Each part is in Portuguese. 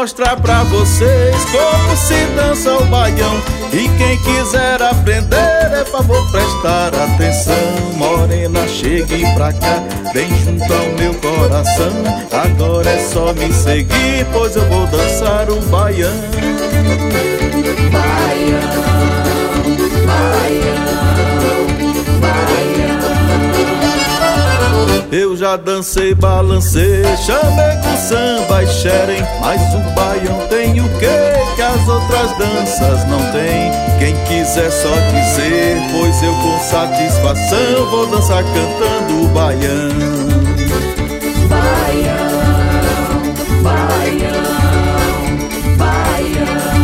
mostrar pra vocês como se dança o baião. E quem quiser aprender, é favor prestar atenção. Morena, chegue pra cá, vem junto ao meu coração. Agora é só me seguir, pois eu vou dançar o baião. Baião, baião, baião. Eu já dancei, balancei, chamei com samba e xerém, mas o baião tem o quê que as outras danças não tem? Quem quiser só dizer, pois eu com satisfação vou dançar cantando o baião. Baião, baião, baião.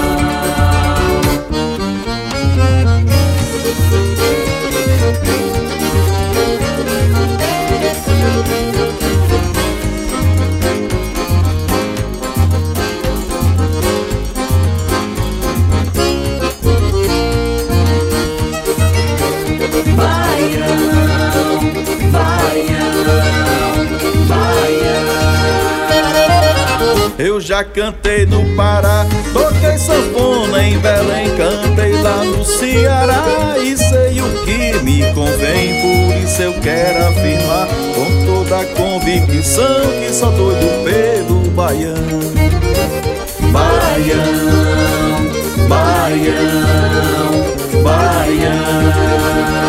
Eu já cantei no Pará, toquei sanfona em Belém, cantei lá no Ceará e sei o que me convém. Por isso eu quero afirmar com toda a convicção que sou doido pelo baião. Baião, baião, baião.